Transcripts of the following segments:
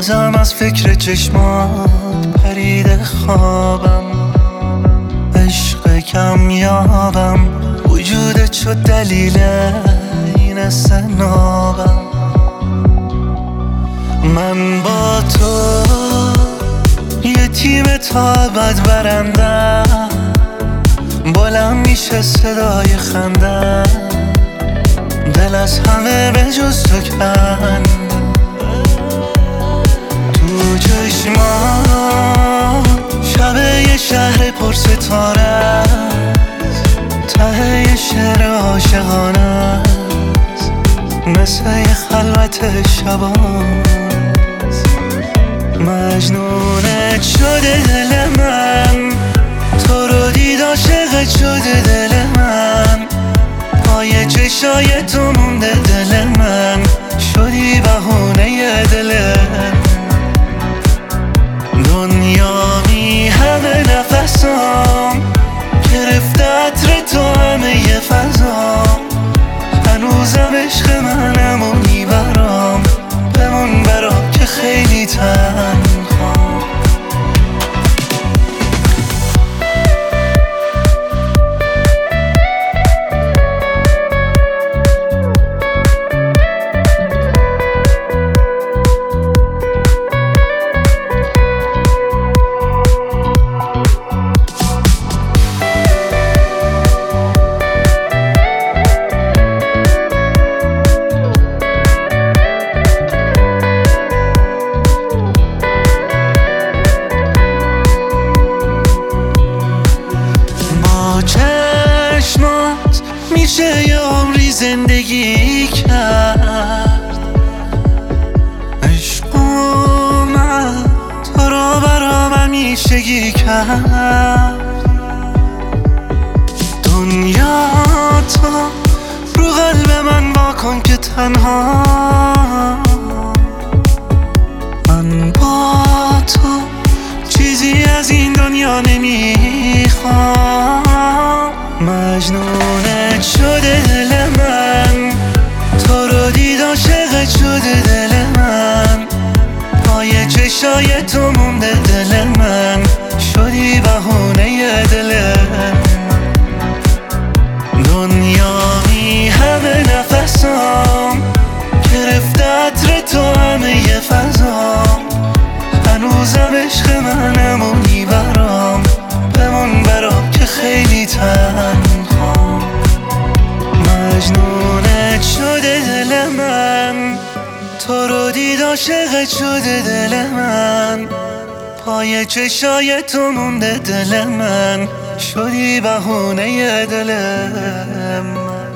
بازم از فکر چشمات پریده خوابم، عشق کم یابم، وجودت شد دلیل این استنابم. من با تو یه تیم تا ابد برندم، بلند میشه صدای خنده، دل از همه به جز تو کند. تو چشمام شب یه شهر پر ستاره است، ته یه شعر عاشقانه است، مثل یه خلوت شباست. مجنونت شده دل من، تو رو دید عاشقت شده دل من، پای چشای تو مونده دل من، شدی بهونه دلم. دنیا می همه نفسام، گرفته عطر تو همه ی فضام، هنوزم عشق منم و میبرام، بمون برام که خیلی تنهام. چشمات میشه یه عمری زندگی کرد، عشق اومد تو رو برام همیشگی کرد. دنیا تو رو قلب من واکن که تنها، من با تو چیزی از این دنیا نمیخوام. مجنونت شده دل من، تو رو دید عاشقت شده دل من، پای چشای تو مونده دل من، شدی بهونه دلم. دنیا می همه نفسام، گرفته عطر تو همه ی فضام، هنوزم عشق منم و میبرام، بمون برام که خیلی تنهام. مجنونت شده دل من، تو رو دید عاشقت شده دل من، پای چشای تو مونده دل من، شدی بهونه دلم.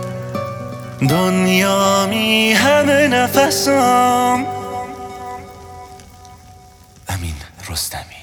دنیا می همه نفسام. امین رستمی.